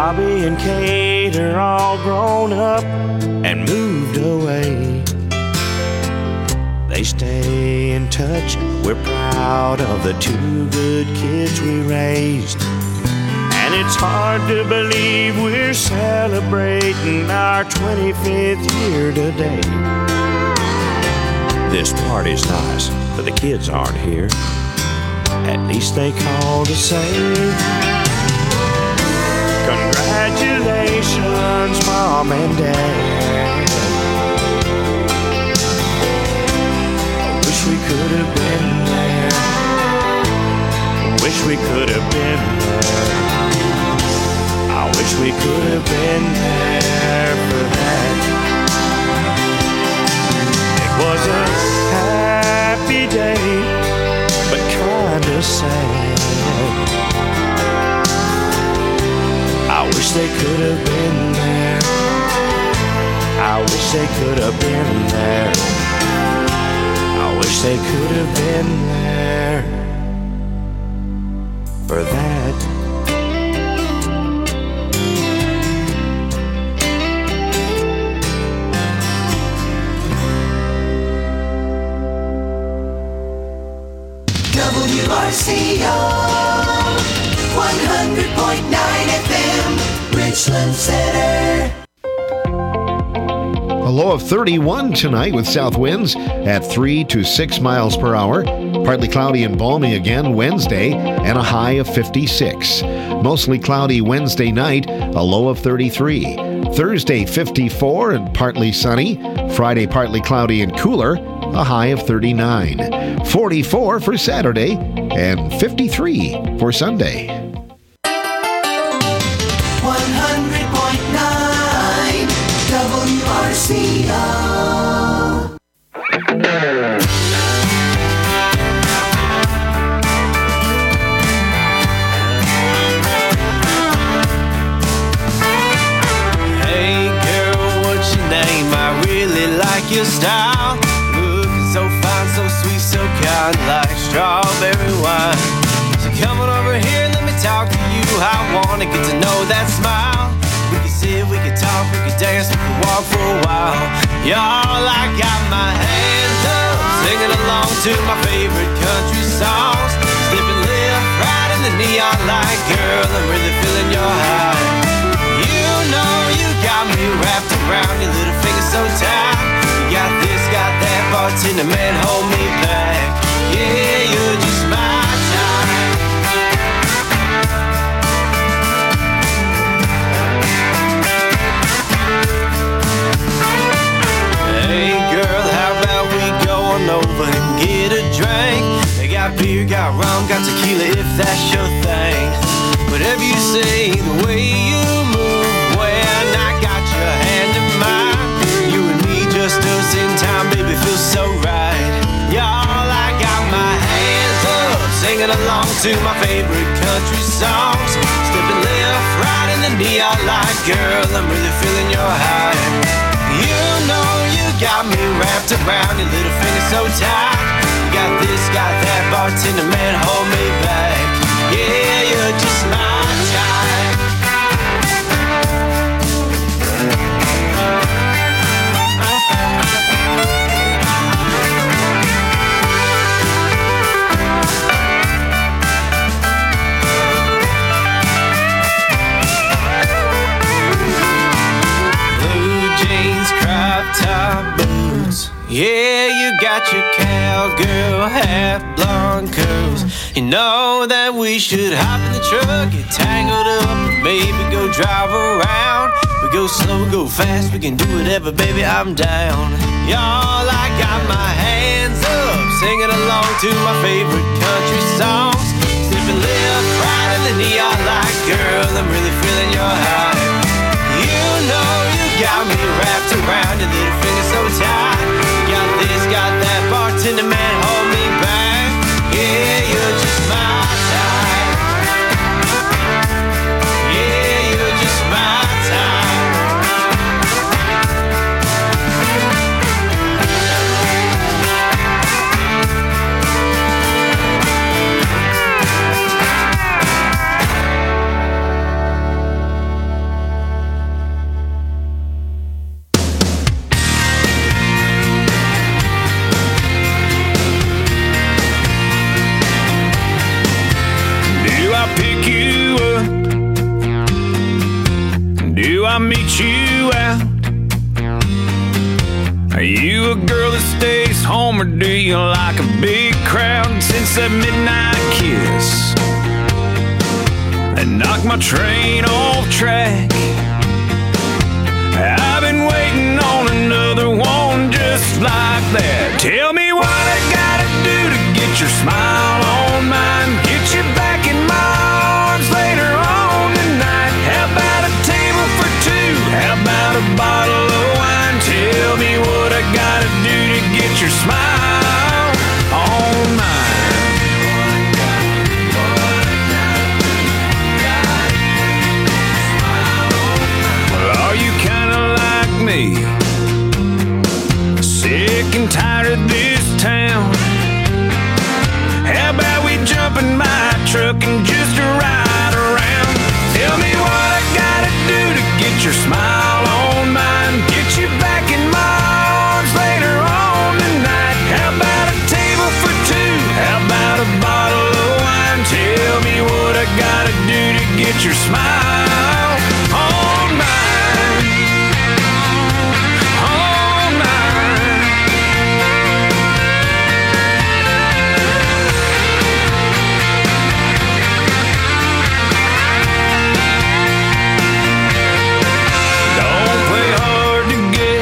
Bobby and Kate are all grown up and moved away. They stay in touch, we're proud of the two good kids we raised. And it's hard to believe we're celebrating our 25th year today. This party's nice, but the kids aren't here. At least they called to say, congratulations, Mom and Dad. I wish we could have been there. Wish we could have been there. I wish we could have been there for that. It was a happy day, but kinda sad. I wish they could have been there. I wish they could have been there. I wish they could have been there for that. WRCO 100.9 FM, Richland Center. A low of 31 tonight with south winds at 3 to 6 miles per hour. Partly cloudy and balmy again Wednesday and a high of 56. Mostly cloudy Wednesday night, a low of 33. Thursday 54 and partly sunny. Friday partly cloudy and cooler, a high of 39. 44 for Saturday and 53 for Sunday. 100.9 WRCO. Hey girl, what's your name? I really like your style. Looking so fine, so sweet, so kind, like strawberry wine. So come on over here and let me talk to you. I wanna get to know that smile. We could sit, we could talk, we could dance, we could walk for a while. Y'all, I got my hands up, singing along to my favorite country songs. Slipping left, right in the neon light. Girl, I'm really feeling your high. You know you got me wrapped around your little finger so tight. You got this, got that, bartender man, hold me back. Yeah, you're just my type. Hey girl, how about we go on over and get a drink? They got beer, got rum, got tequila, if that's your thing. Whatever you say, the way you move when I got your hand in mine. You and me, just us in time, baby, feels so right. Y'all, I got my hands up, singing along to my favorite country songs. Stepping left, right in the neon light. Girl, I'm really feeling your high. You know you got me wrapped around your little finger so tight. You got this, got that, bartender man, hold me back. Yeah, you're just my type. Blue jeans, crop top boots. Yeah, you got your cowgirl hat, blonde curls. You know that we should hop in the truck, get tangled up, and maybe go drive around. We go slow, go fast, we can do whatever, baby, I'm down. Y'all, I got my hands up, singing along to my favorite country songs. Slipping left, right in the neon light. Girl, I'm really feeling your high. You know you got me wrapped around your little finger so tight. You got this, got that, bartender man, hold me back. Yeah, you're just my type. Yeah, you're just my type. I meet you out? Are you a girl that stays home, or do you like a big crowd? Since that midnight kiss that knocked my train off track, I've been waiting on another one just like that. Tell me what I gotta do to get your smile on mine, get you back in my arms later on tonight. How about a table for two? How about a bottle of wine? Tell me what I gotta do to get your smile on mine. Well, are you kinda like me, sick and tired of this town? How about we jump in my truck and just ride around? Tell me what I gotta do to get your smile on mine, get you back in my arms later on tonight. How about a table for two? How about a bottle of wine? Tell me what I gotta do to get your smile on mine. On mine. Don't play hard to get,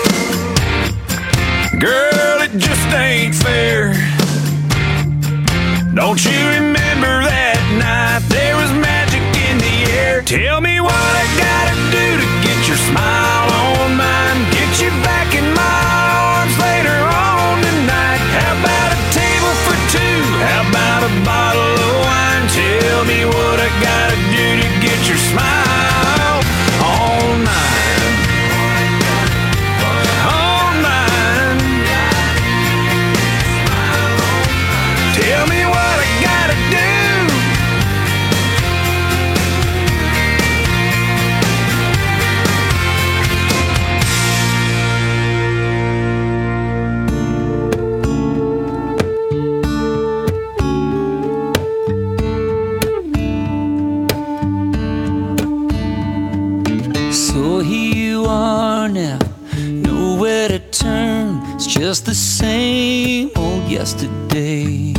girl, it just ain't fair. Don't you remember that night there was magic in the air? Tell me what I gotta do to get your smile on mine, get you back in my arms later on tonight. How about a table for two? How about a bottle of wine? Tell me what I gotta do to get your smile on mine. On mine. Tell me what I gotta do. So here you are now, nowhere to turn. It's just the same old yesterday.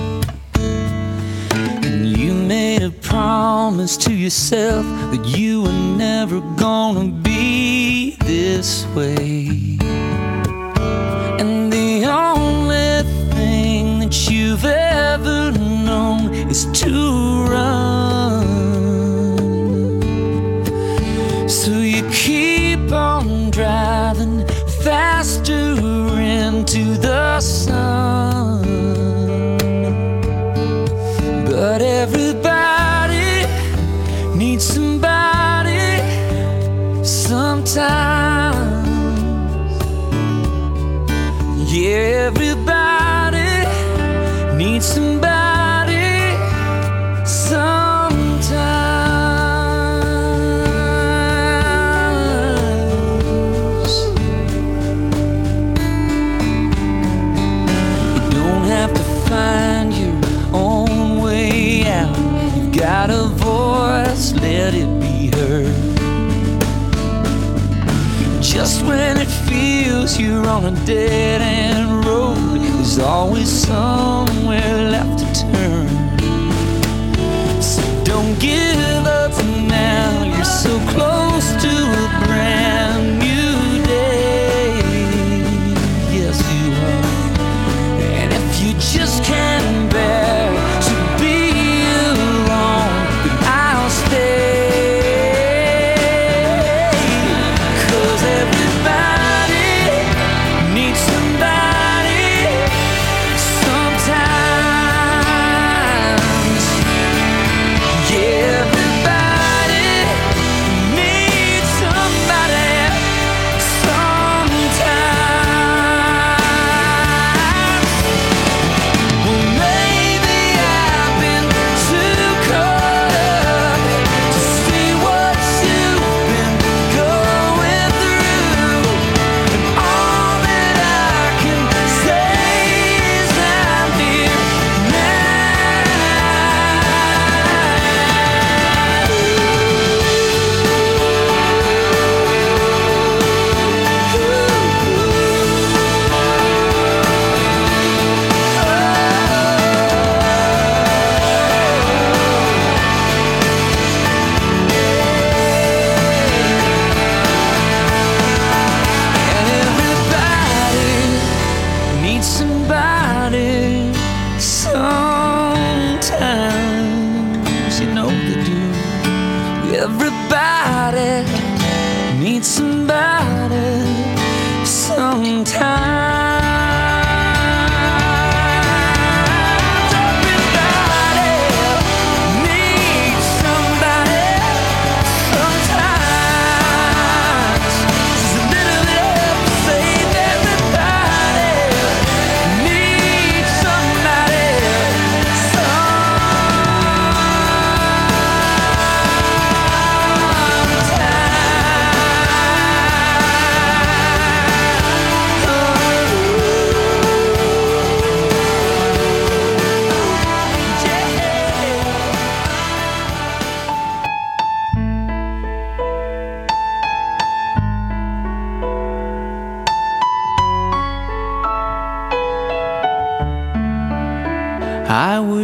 And you made a promise to yourself that you were never gonna be this way. And the only thing that you've ever known is to run. So you keep on driving faster into the sun. But everybody needs somebody sometimes. Yeah, everybody needs somebody sometimes. You don't have to find your own way out. You've got a voice, let it be heard. Just when it feels you're on a dead-end road, there's always somewhere left to turn. So don't give up now, you're so close to a brand new day. Yes, you are. And if you just can't bear to be alone, then I'll stay. 'Cause everybody needs somebody sometimes.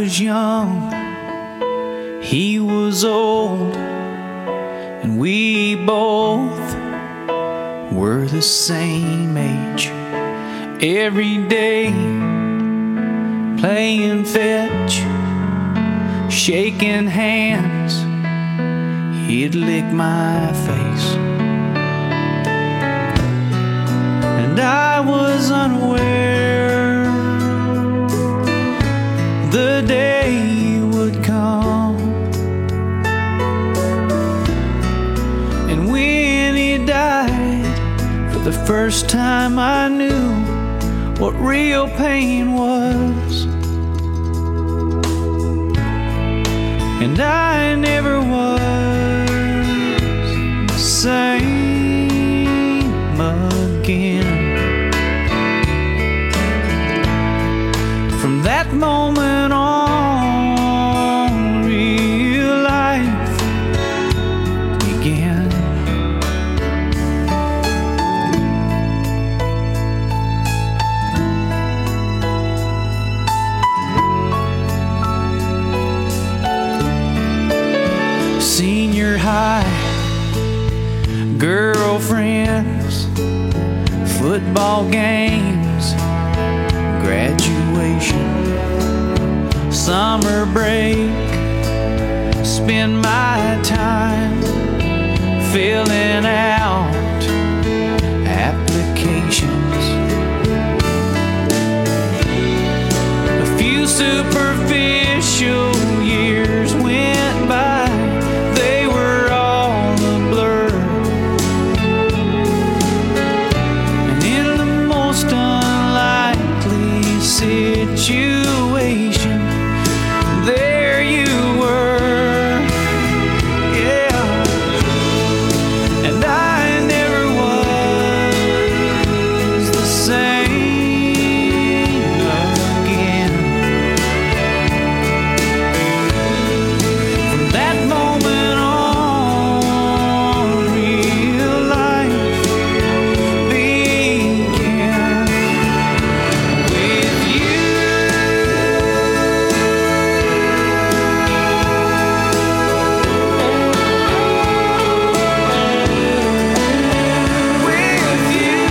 was young, he was old, and we both were the same age. Every day playing fetch, shaking hands, he'd lick my face. And I was unaware the day would come, and when he died, for the first time I knew what real pain was. And I never was the same again. From that moment on, real life began. Senior high, girlfriends, football games, graduation, summer break, spend my time filling out applications. A few superficial years went by, they were all a blur. And in the most unlikely situation, there you were, yeah. And I never was the same again. From that moment on, real life began with you. With you.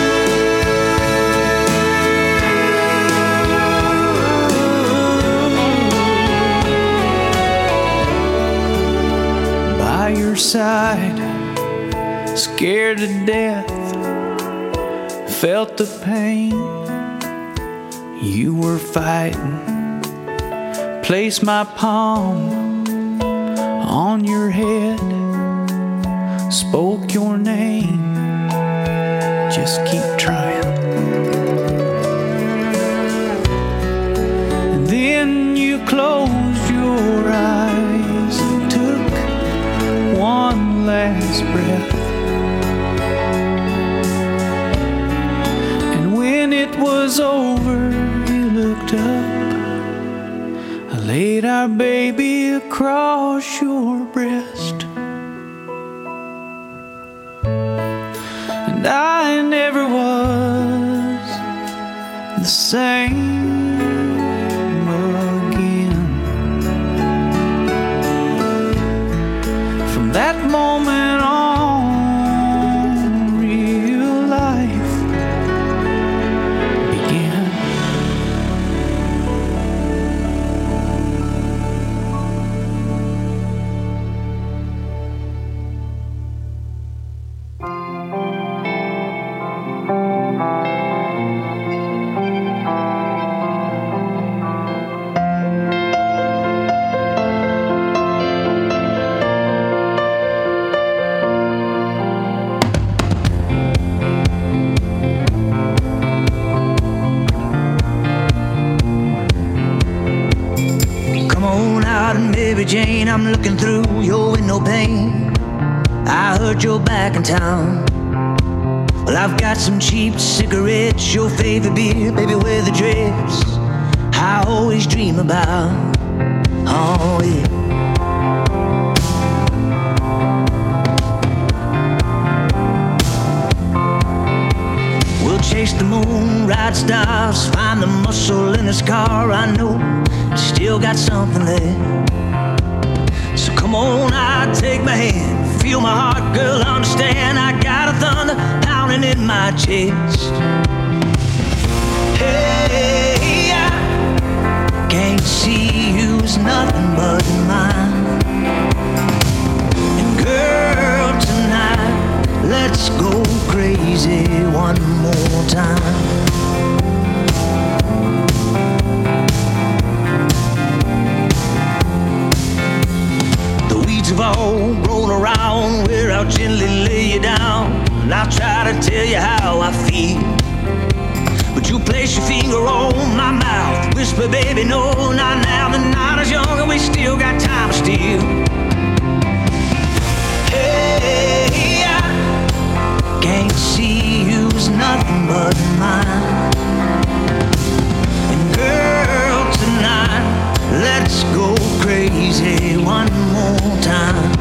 By your side, scared to death, felt the pain you were fighting. Placed my palm on your head, spoke your name, just keep trying. And then you closed your eyes and took one last breath. And when it was over, you looked up. I laid our baby across your breast. And I never was the same again. From that moment on, real life began. Come on out and Mary Jane, I'm looking through your window pane. I heard you're back in town. Well, I've got some cheap cigarettes, your favorite beer, baby, wear the dress I always dream about. Oh yeah. We'll chase chase the moon, ride stars, find the muscle in his car. I know still got something there. So come on out, take my hand, feel my heart, girl, understand. I got a thunder pounding in my chest. Hey, I can't see you as nothing but mine. And girl, tonight, let's go crazy one more time. Have all grown around where I'll gently lay you down, and I'll try to tell you how I feel, but you place your finger on my mouth, whisper, baby, no, not now. The night is young and we still got time to steal. Hey, I can't see you as nothing but mine. And girl, tonight, let's go crazy one more time.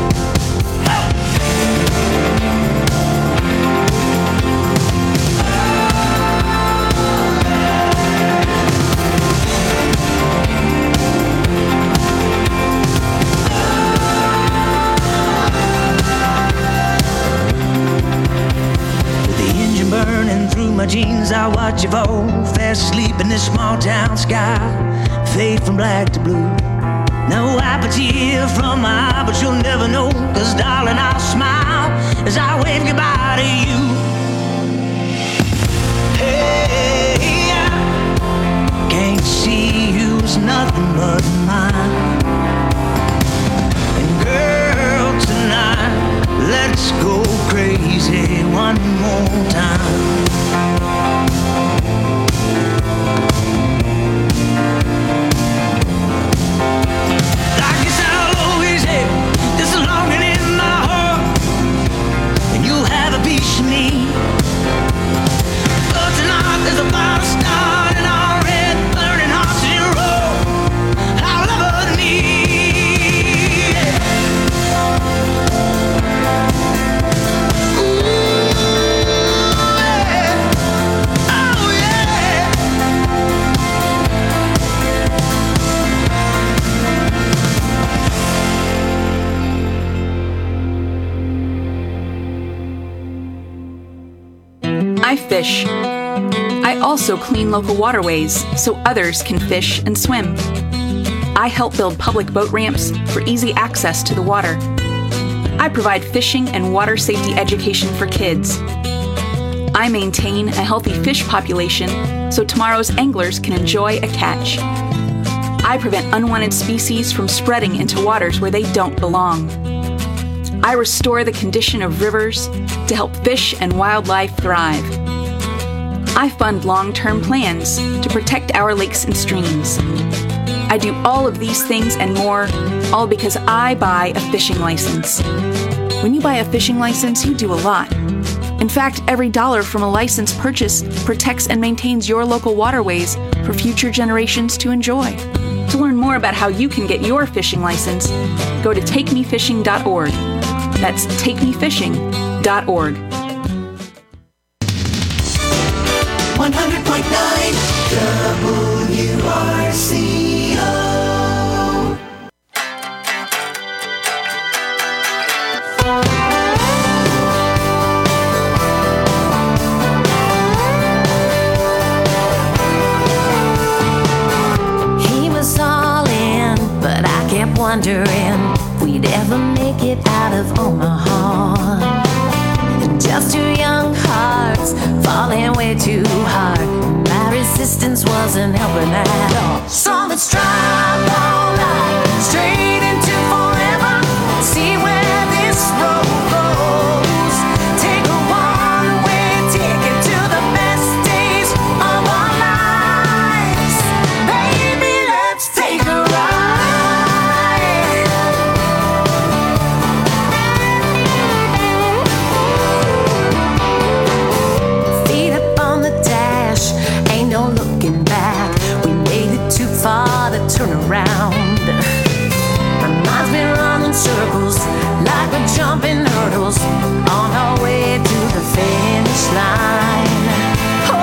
With the engine burning through my jeans, I watch you fall fast asleep in this small town sky, fade from black to blue. No appetite from my eye, but you'll never know, 'cause darling, I'll smile as I wave goodbye to you. Hey, I can't see you as nothing but mine. And girl, tonight, let's go crazy one more time. Me. But tonight there's a fire starting our red burning hearts in a row. Our love and me. Ooh, yeah. Oh yeah. I fish. I also clean local waterways so others can fish and swim. I help build public boat ramps for easy access to the water. I provide fishing and water safety education for kids. I maintain a healthy fish population so tomorrow's anglers can enjoy a catch. I prevent unwanted species from spreading into waters where they don't belong. I restore the condition of rivers to help fish and wildlife thrive. I fund long-term plans to protect our lakes and streams. I do all of these things and more, all because I buy a fishing license. When you buy a fishing license, you do a lot. In fact, every dollar from a license purchase protects and maintains your local waterways for future generations to enjoy. To learn more about how you can get your fishing license, go to takemefishing.org. That's takemefishing.org. 100.9 WRCO. He was all in, but I kept wondering if we'd ever make it out of Omaha. Just two young hearts falling way too hard. My resistance wasn't helping at all. So let's drive all night straight into forever. See where this road goes. Take a one-way ticket to the best days of our lives. Baby, let's take a ride. Feet up on the dash, ain't no looking back. We made it too far to turn around. My mind's been running circles like we're jumping hurdles on our way to the finish line. Oh,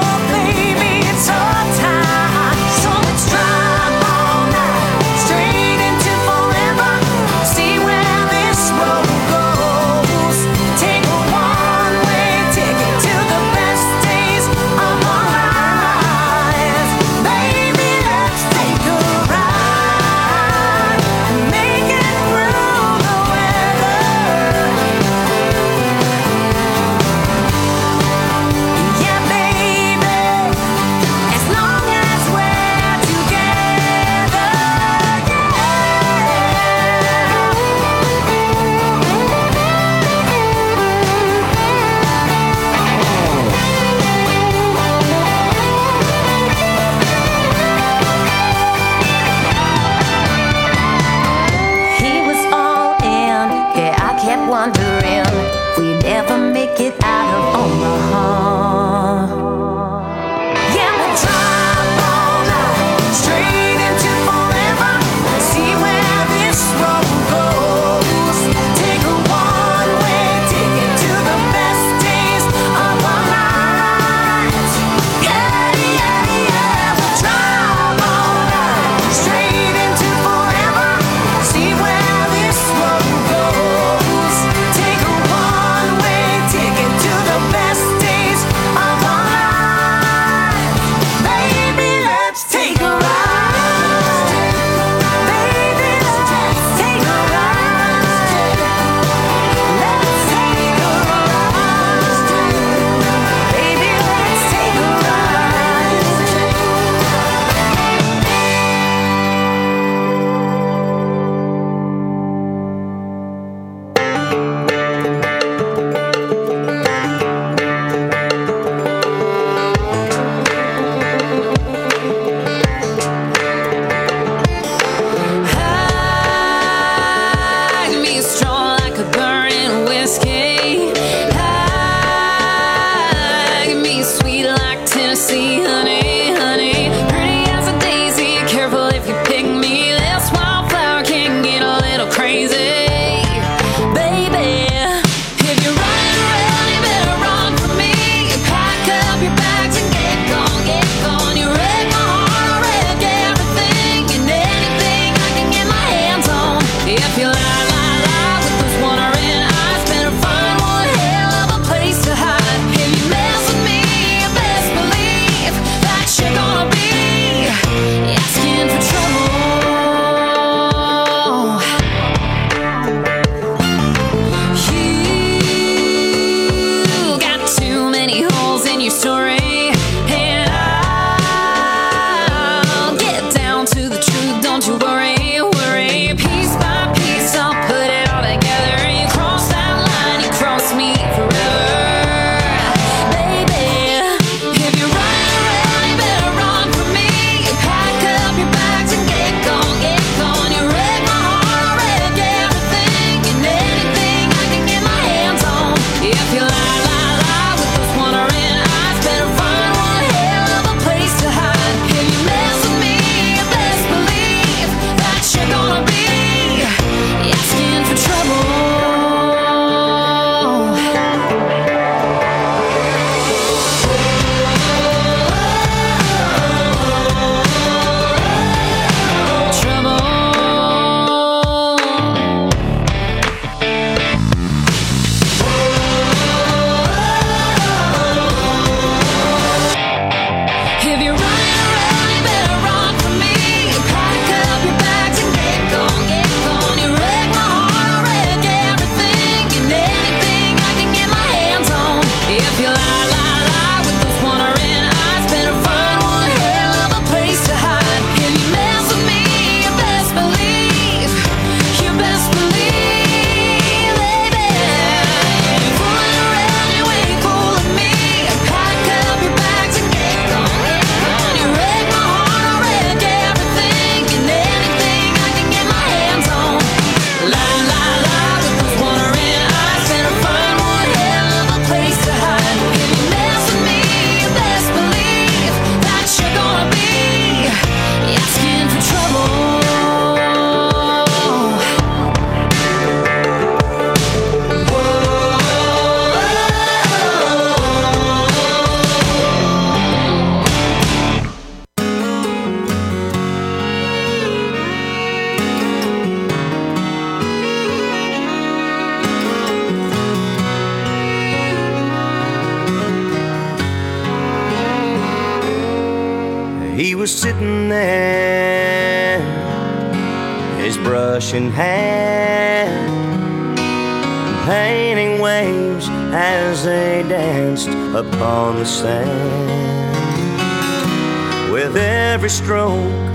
sitting there, his brush in hand, painting waves as they danced upon the sand. With every stroke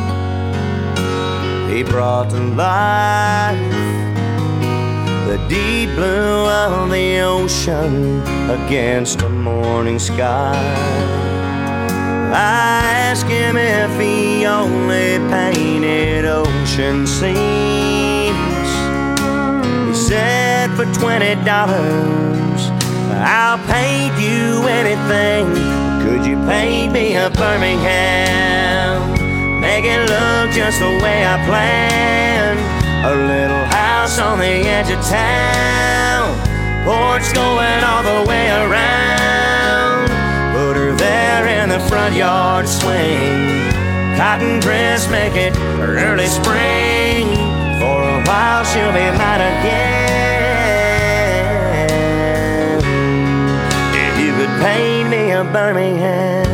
he brought to life the deep blue of the ocean against the morning sky. I asked him if he only painted ocean scenes. He said for $20 I'll paint you anything. Could you paint me a Birmingham? Make it look just the way I planned. A little house on the edge of town, porch going all the way around. Put her there in the front yard swing, cotton dress, make it early spring. For a while she'll be mine again. If you could paint me a Birmingham.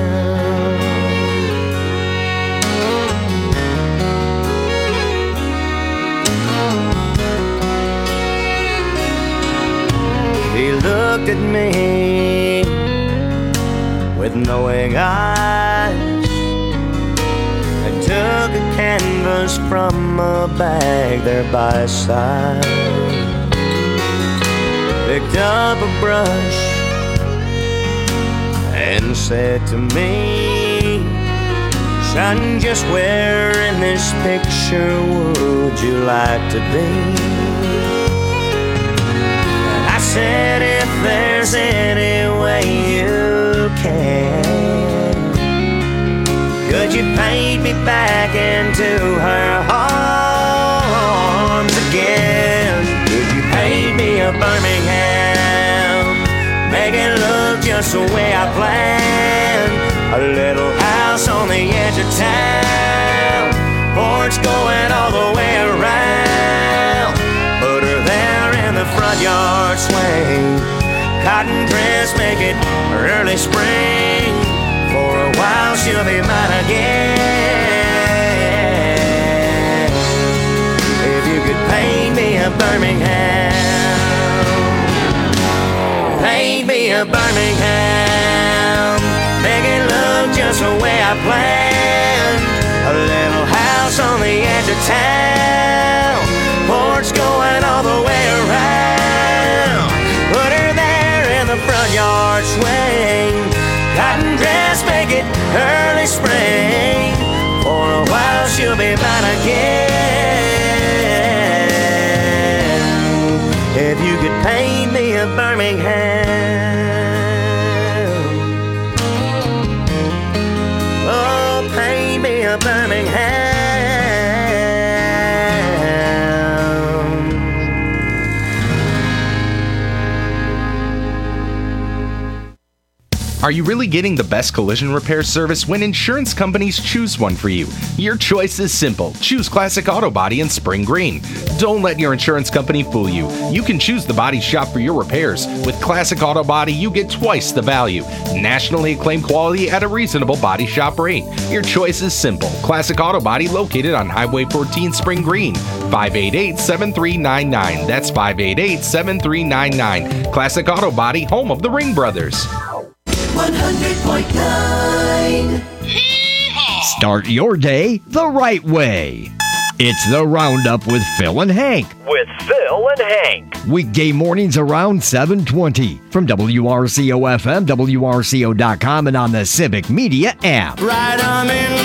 He looked at me with knowing eyes and took a canvas from a bag there by his side. Picked up a brush and said to me, "Son, just where in this picture would you like to be?" I said, "If there's any way you can, could you paint me back into her arms again? Could you paint me a Birmingham? Make it look just the way I planned. A little house on the edge of town, porch going all the way around. Put her there in the front yard swing, cotton dress, make it early spring. For a while she'll be mine again. If you could paint me a Birmingham, paint me a Birmingham. Make it look just the way I planned. A little house on the edge of town, porch going all the way around. Put her there in the front yard swing, cotton dress, make it early spring. For a while she'll be mine again. If you could paint me a Birmingham, oh, paint me a Birmingham. Are you really getting the best collision repair service when insurance companies choose one for you? Your choice is simple. Choose Classic Auto Body in Spring Green. Don't let your insurance company fool you. You can choose the body shop for your repairs. With Classic Auto Body, you get twice the value. Nationally acclaimed quality at a reasonable body shop rate. Your choice is simple. Classic Auto Body located on Highway 14 Spring Green. 588-7399. That's 588-7399. Classic Auto Body, home of the Ring Brothers. 100.9. Start your day the right way. It's the Roundup with Phil and Hank. With Phil and Hank. Weekday mornings around 7:20 from WRCO-FM, WRCO.com, and on the Civic Media app. Right arm in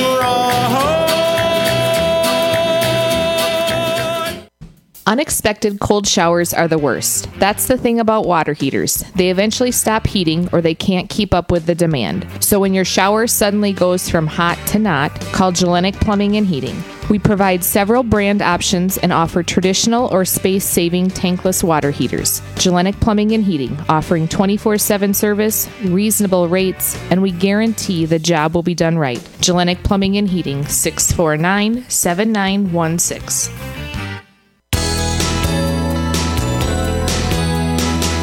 Unexpected cold showers are the worst. That's the thing about water heaters. They eventually stop heating or they can't keep up with the demand. So when your shower suddenly goes from hot to not, call Gellenic Plumbing and Heating. We provide several brand options and offer traditional or space-saving tankless water heaters. Gellenic Plumbing and Heating, offering 24/7 service, reasonable rates, and we guarantee the job will be done right. Gellenic Plumbing and Heating, 649-7916.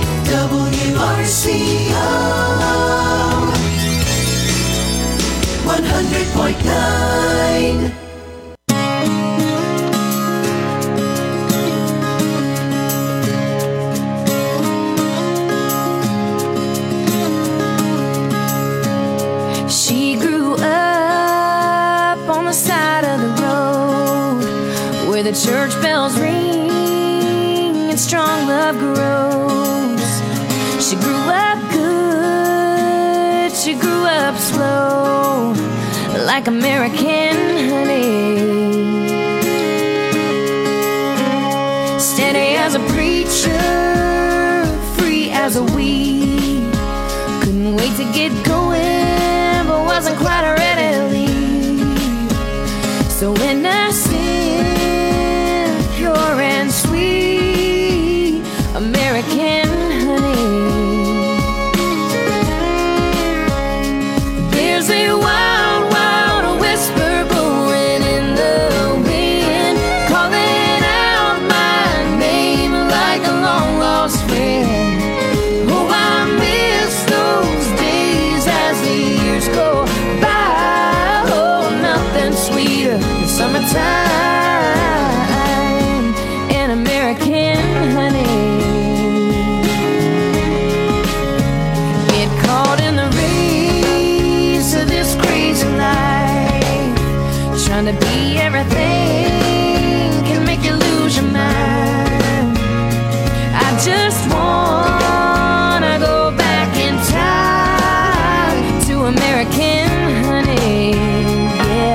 WRCO 100.9. 100.9. She grew up on the side of the road where the church bells ring and strong love grows. She grew up good, she grew up slow, like American honey. Steady as a preacher, free as a weed. Couldn't wait to get going, but wasn't quite ready to leave. So innocent, pure and sweet, American honey. There's a wild, wild whisper blowing in the wind, calling out my name like a long lost friend. Oh, I miss those days as the years go by. Oh, nothing sweeter than summertime and American honey. Get caught in the race of this crazy life, trying to be everything can make you lose your mind. I just wanna go back in time to American honey. Yeah.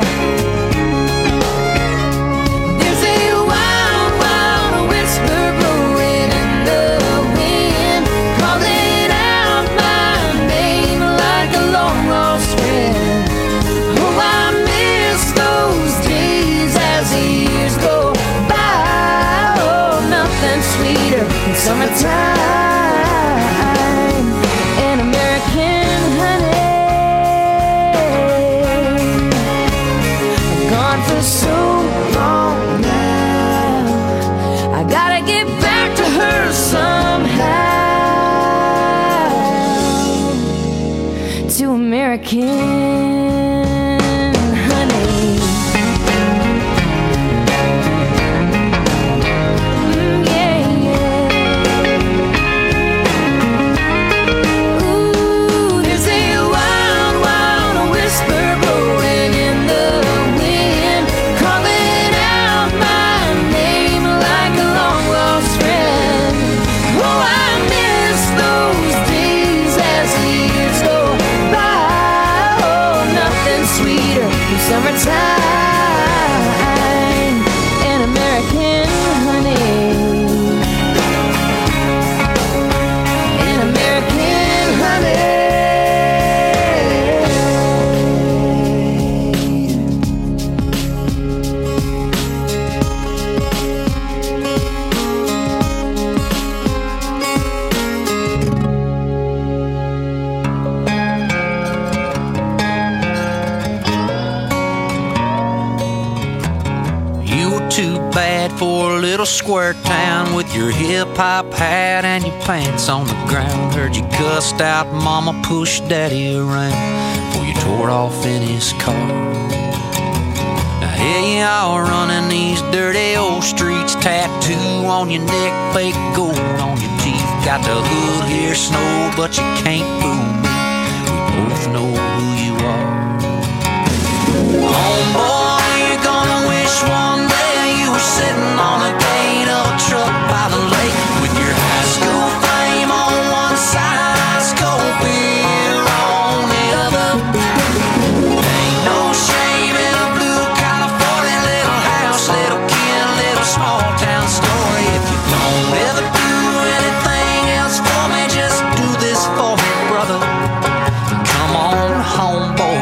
There's a wild, wild whisper blowing in the wind, calling out my name like a long lost friend. Oh, I miss those days as the years go by. Oh, nothing sweeter than summertime and American honey. I'm gone for so long now, I gotta get back to her somehow, to American honey. Yeah, yeah. Ooh, there's a wild, wild whisper blowing in the wind, calling out my name like a long lost friend. Oh, I miss those days as the years go by. Oh, nothing sweeter than summertime and American honey. And American honey. You were too bad for a little square town with your hip-hop hat and your pants on the ground. Heard you cussed out mama, pushed daddy around before you tore off in his car. Now here you are running these dirty old streets, tattoo on your neck, fake gold on your teeth. Got the hood here, snow, but you can't fool me. We both know who you are. Homeboy, you're gonna wish one day you were sitting on the gate of a truck by the lake with your high school fame on one side, high school beer on the other. Ain't no shame in a blue California little house, little kid, little small town story. If you don't ever do anything else for me, just do this for me, brother. Come on home, boy.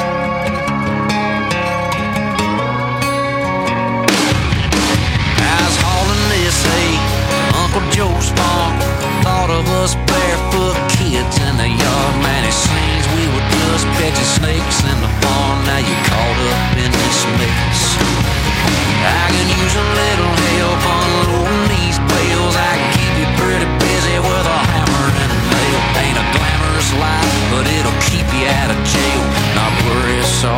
Uncle Joe's farm thought of us barefoot kids in the yard. Man, it seems we were just catching snakes in the barn. Now you're caught up in this mess. I can use a little help unloading these bales. I can keep you pretty busy with a hammer and a nail. Ain't a glamorous life, but it'll keep you out of jail. Not worry, so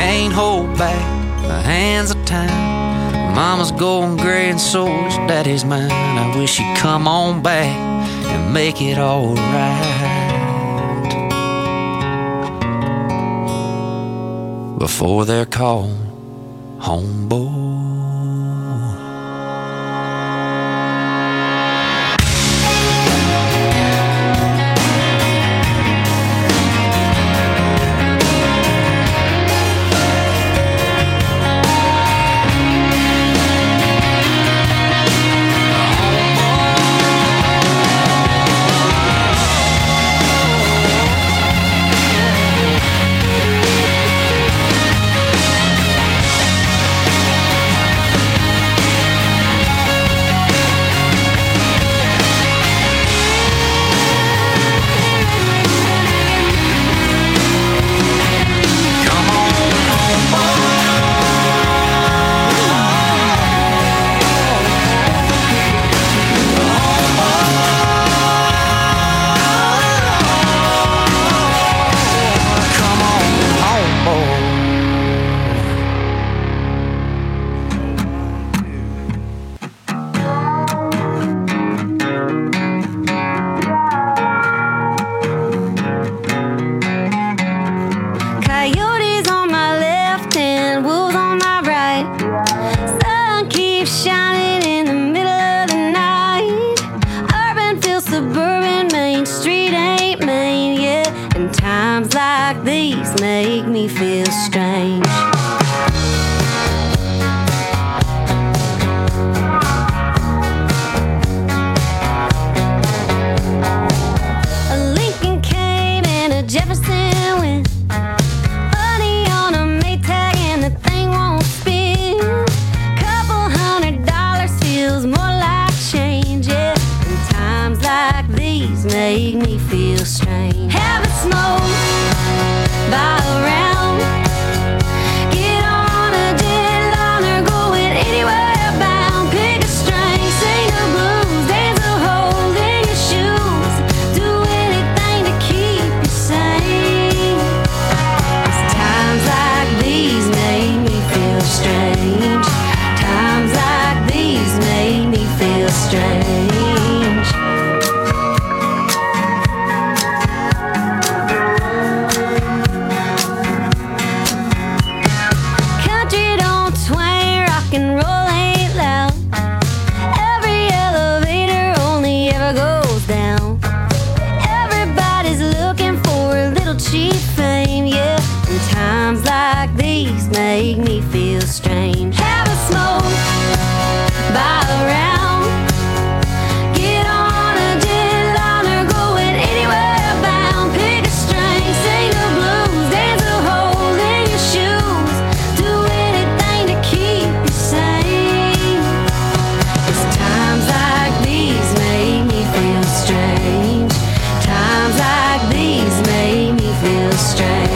can't hold back the hands of time. Mama's going gray and so is daddy's mine. I wish he'd come on back and make it all right before they're called homeboy. Make me feel strange. A Lincoln came and a Jefferson went. Money on a Maytag and the thing won't spin. Couple $100 feels more like change, yeah. And times like these make me feel strange. Having smoke by around, get on a jetliner going anywhere bound. Pick a string, sing the blues, dance a hole in your shoes, do anything to keep you sane. 'Cause times like these make me feel strange. Times like these make me feel strange. Make me feel strange. Have a smoke by around, get on a jetliner going anywhere bound. Pick a string, sing the blues, dance a hole in your shoes, do anything to keep you sane. 'Cause times like these make me feel strange. Times like these make me feel strange.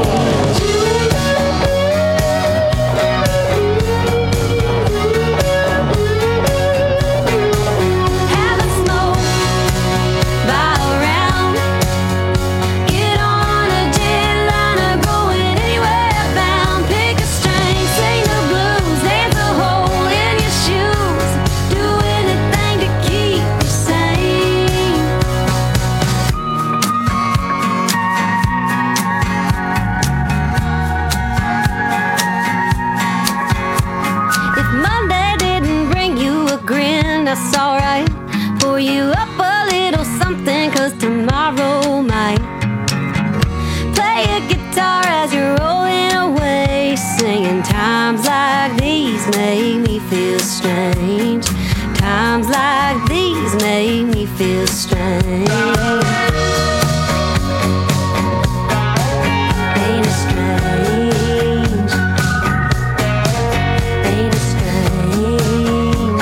That's alright. Pour you up a little something, 'cause tomorrow might. Play a guitar as you're rolling away, singing. Times like these make me feel strange. Times like these make me feel strange. Ain't it strange? Ain't it strange?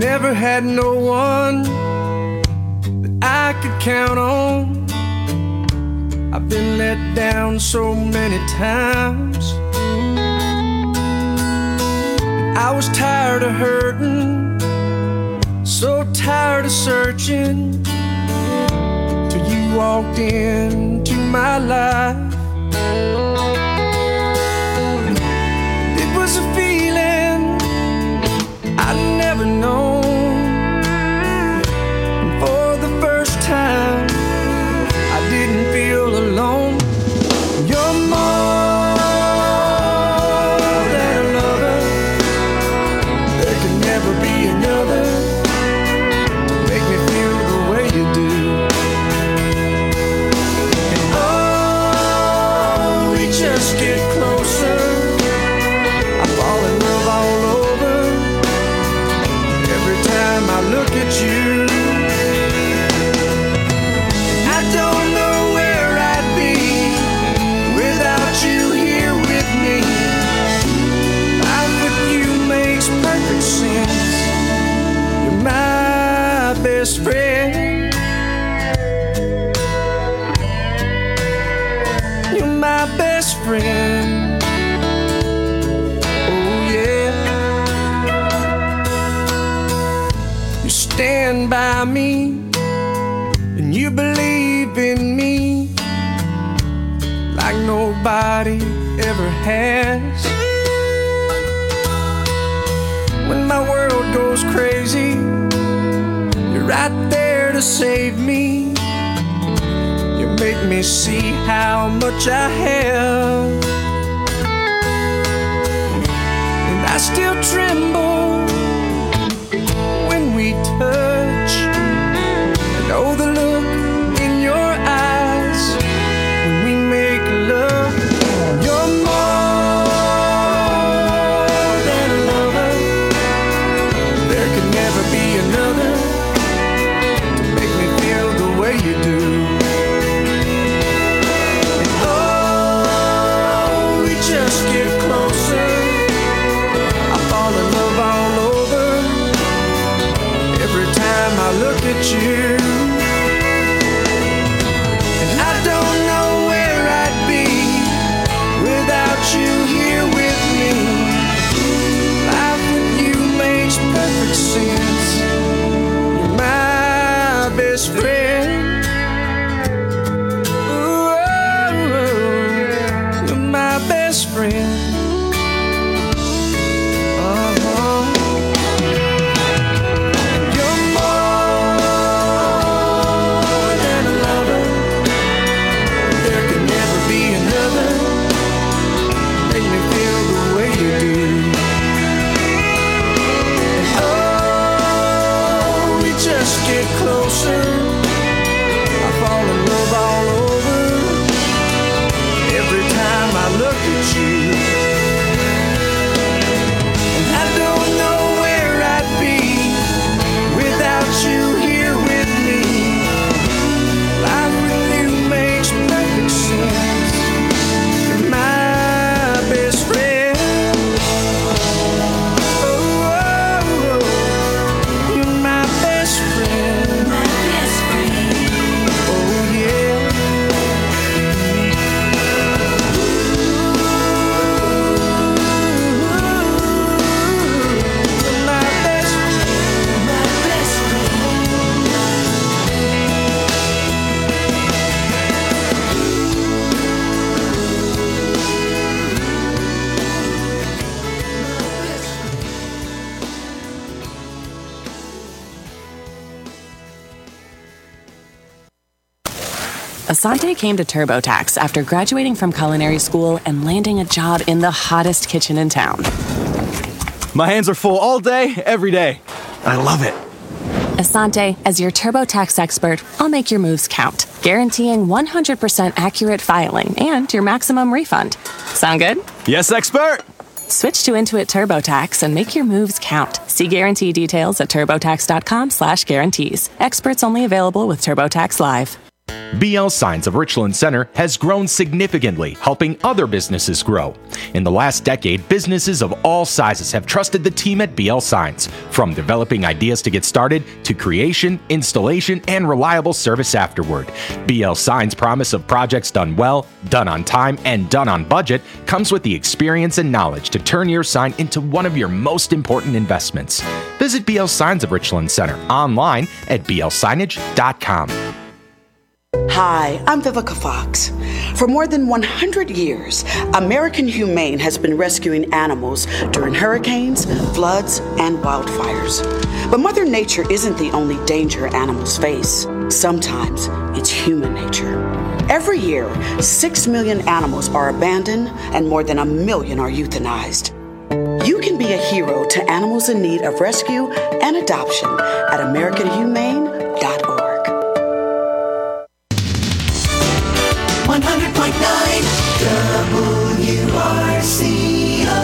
never had no one that I could count on. I've been let down so many times. I was tired of hurting, so tired of searching, till you walked into my life. It was a feeling I'd never known. And for the first time, I didn't feel alone. You're more than a lover. There can never be another to make me feel the way you do. And oh, we just get closer. I fall in love all over every time I look at you. I don't know where I'd be without you here with me. Life with you makes perfect sense. You're my best friend. You're my best friend. Oh yeah. You stand by me and you believe in me like nobody ever has. When my world goes crazy, you're right there to save me. You make me see how much I have. And I still tremble when we touch. I know the look in your eyes when we make love. You're more than a lover. There can never be another to make me feel the way you do. And oh, we just get closer. I fall in love all over every time I look at you. And I don't know where I'd be without you here with me. Life with you makes perfect sense. You're my best friend. Ooh, you're my best friend. You're more than a lover. There can never be another. Make me feel the way you do. And oh, we just get closer. I fall in love all over every time I look at you. And I don't know where I'd be without you here with me. Life with you makes perfect sense. You're my best friend. Oh, you're my best friend. My best friend. Oh yeah. You're my best friend. My best Asante came to TurboTax after graduating from culinary school and landing a job in the hottest kitchen in town. My hands are full all day, every day. I love it. Asante, as your TurboTax expert, I'll make your moves count, guaranteeing 100% accurate filing and your maximum refund. Sound good? Yes, expert! Switch to Intuit TurboTax and make your moves count. See guarantee details at turbotax.com/guarantees. Experts only available with TurboTax Live. BL Signs of Richland Center has grown significantly, helping other businesses grow. In the last decade, businesses of all sizes have trusted the team at BL Signs, from developing ideas to get started to creation, installation, and reliable service afterward. BL Signs' promise of projects done well, done on time, and done on budget comes with the experience and knowledge to turn your sign into one of your most important investments. Visit BL Signs of Richland Center online at blsignage.com. Hi, I'm Vivica Fox. For more than 100 years, American Humane has been rescuing animals during hurricanes, floods, and wildfires. But Mother Nature isn't the only danger animals face. Sometimes it's human nature. Every year, 6 million animals are abandoned and more than 1 million are euthanized. You can be a hero to animals in need of rescue and adoption at AmericanHumane.org. 100.9 WRCO.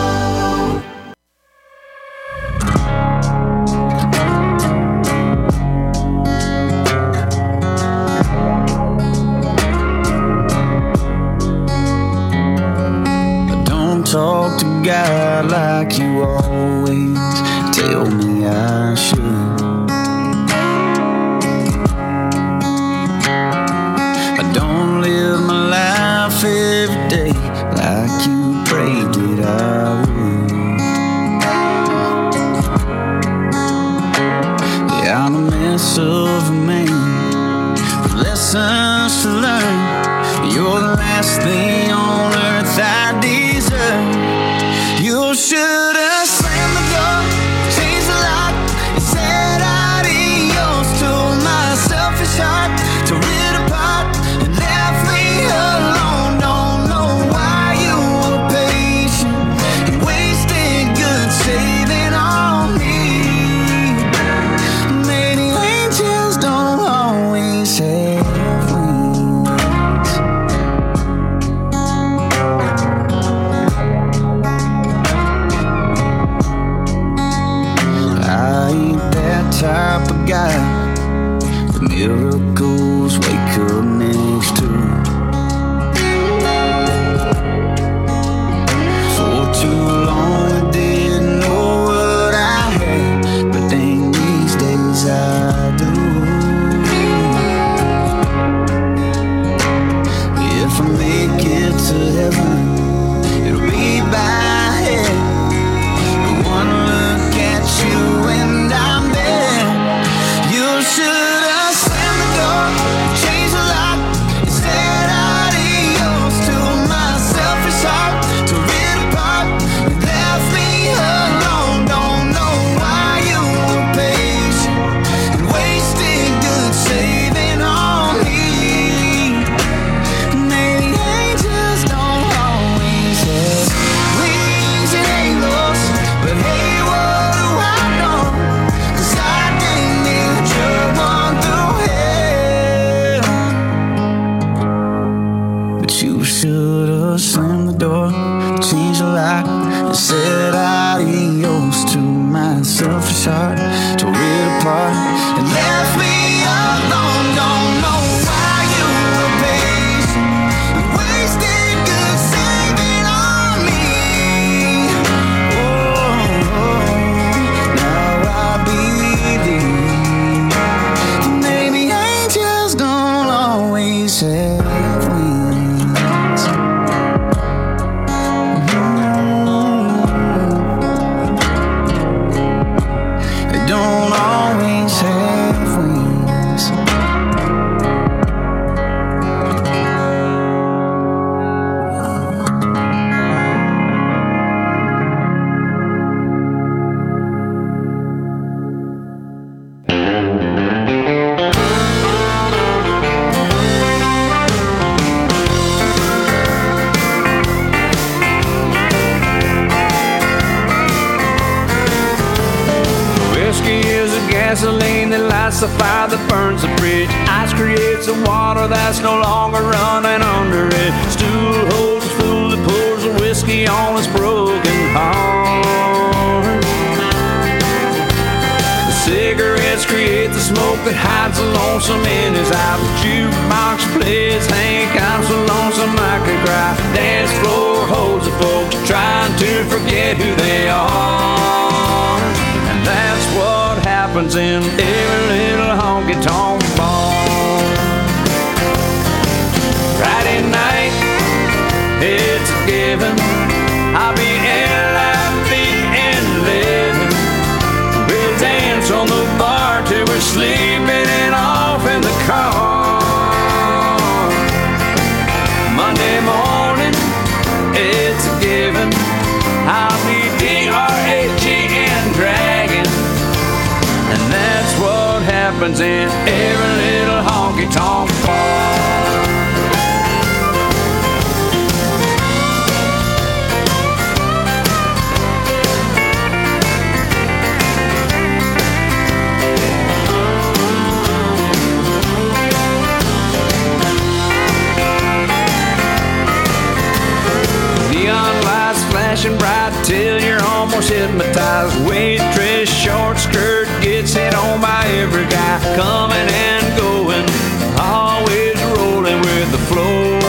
Don't talk to God like you always tell me I should. Don't live my life every day like you prayed that I would. Yeah, I'm a mess of a man with lessons to learn. You're the last thing on earth I deserve. You should have slammed the door, changed the lock, and said adios to my selfish heart. To rid apart and left me alone. Don't know why you were patient and wasted good saving on me. Maybe angels don't always have wings. I ain't that type of guy the miracles wake up next to. For too long I didn't know what I had, but dang, these days I do. If I make it to heaven, it'll be by head. One look at you and I'm there. You should have slammed the door, changed the lock, and said adios to my selfish heart. To rid apart and left me alone. Don't know why you were patient and wasted good saving on me. Maybe angels don't always have wings and halos, but hey, what do I know? 'Cause I dang near drug one through hell. But you should have slammed the door, changed the lock, and said adios to my selfish heart. To rid apart and left me alone. Don't know why you were patient and wasted good saving on me. Now I believe maybe angels don't always have wings. They don't always have wings. Whiskey is a gasoline that lights the fire that burns the bridge. Ice creates the water that's no longer running under it. Stool holds the fool that pours the whiskey on his broken heart. The cigarettes create the smoke smoke that hides the lonesome in his eye. The jukebox plays Hank, I'm so lonesome I could cry. Dance floor holds the folks trying to forget who they are. And that's what happens in every little honky-tonk bar. Friday night, it's a given, I'll be LIV and living. We'll dance on the bar till we're sleeping and off in the car. Monday morning, it's a given, I'll be DRAG and dragging. And that's what happens in every little honky-tonk bar. Flashing bright till you're almost hypnotized. Waitress short skirt gets hit on by every guy. Coming and going, always rolling with the flow.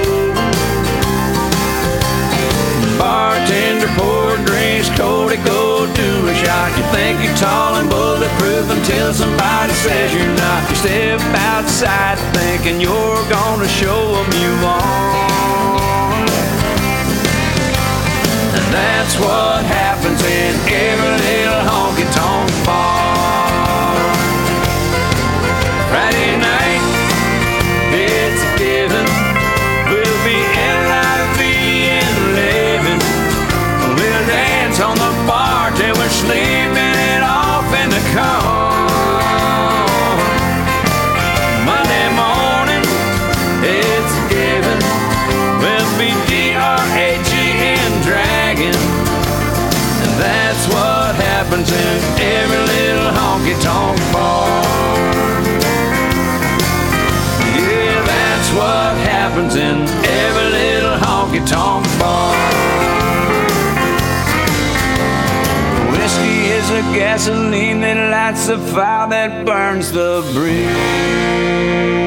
Bartender poured drinks, Cody, go do a shot. You think you're tall and bulletproof until somebody says you're not. You step outside thinking you're gonna show them you are. That's what happens in every little honky-tonk bar. Friday night, it's a given, we'll be LIV and living. We'll dance on the bar till we're sleeping it off in the car. Monday morning, it's a given, we'll be DRAG and dragging. And that's what happens in every little honky-tonk bar. Yeah, that's what happens in every little honky-tonk bar. Whiskey is the gasoline that lights the fire that burns the breeze.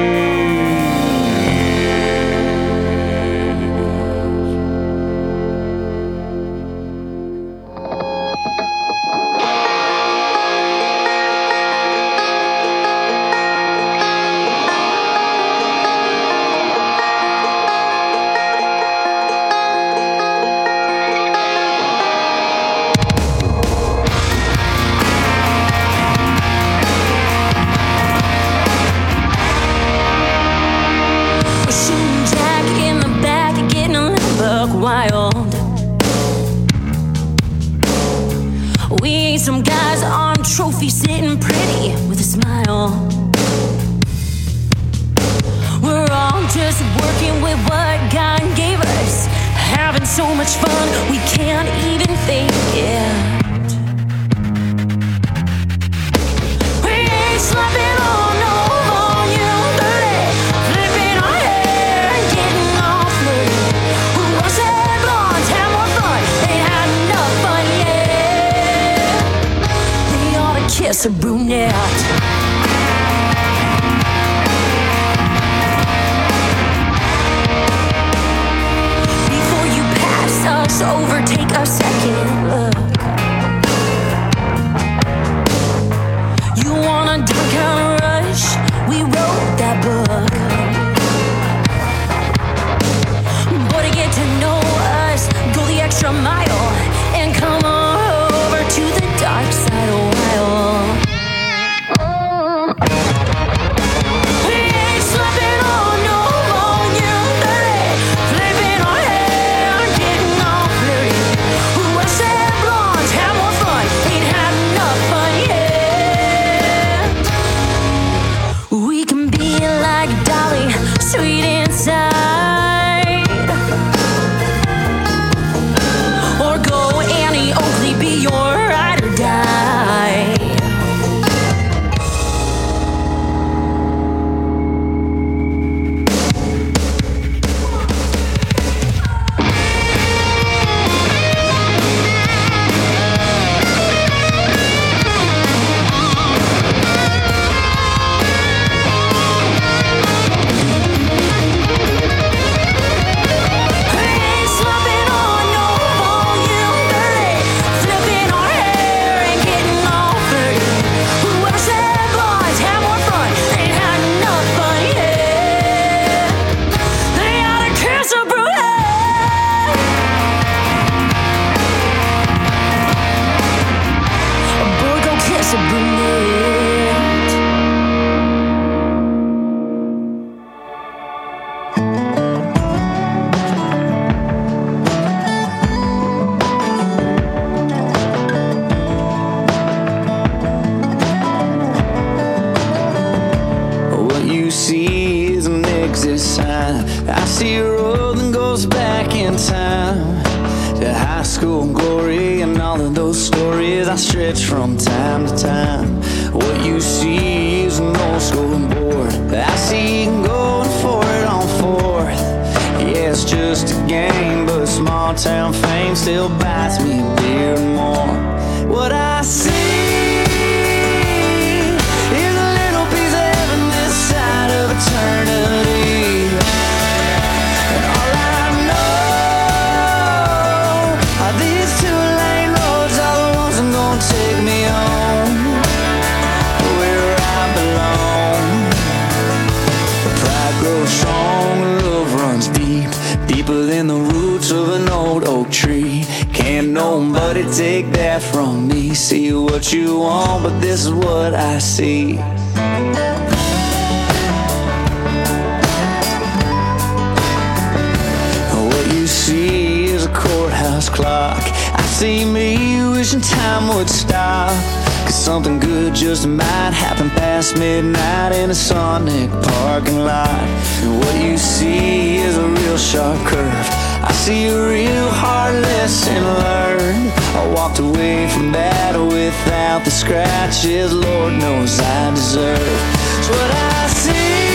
Wild. We ain't some guys on trophy sitting pretty with a smile. We're all just working with what God gave us, having so much fun we can't even think it. We ain't slapping on no volume 30, flipping our hair and getting all flirty. Who wants that blonde, have more fun? They had enough fun yet. They ought to kiss a brunette. Before you pass us over, take a second look. You wanna dunk on a rush? We wrote that book. But to get to know us, go the extra mile and come on over to the dark side a while. We ain't slapping on no volume 30, flipping our hair, getting all flirty. Who I see a road that goes back in time to high school glory, and all of those stories I stretch from time to time. What you see is an old school board. I see you going for it on fourth. Yeah, it's just a game, but small town fame still buys me a beer more. What I see is a little piece of heaven this side of eternity. And all I know are these 2-lane roads, all the ones that gon' take me home where I belong. Pride grows strong, love runs deep, deeper than the roots of an old oak tree. Can't nobody take that from me. See what you want, but this is what I see. What you see is a courthouse clock. I see me wishing time would stop, 'cause something good just might happen past midnight in a Sonic parking lot. And what you see is a real sharp curve. I see a real hard lesson learned. I walked away from that without the scratches Lord knows I deserve. It's what I see.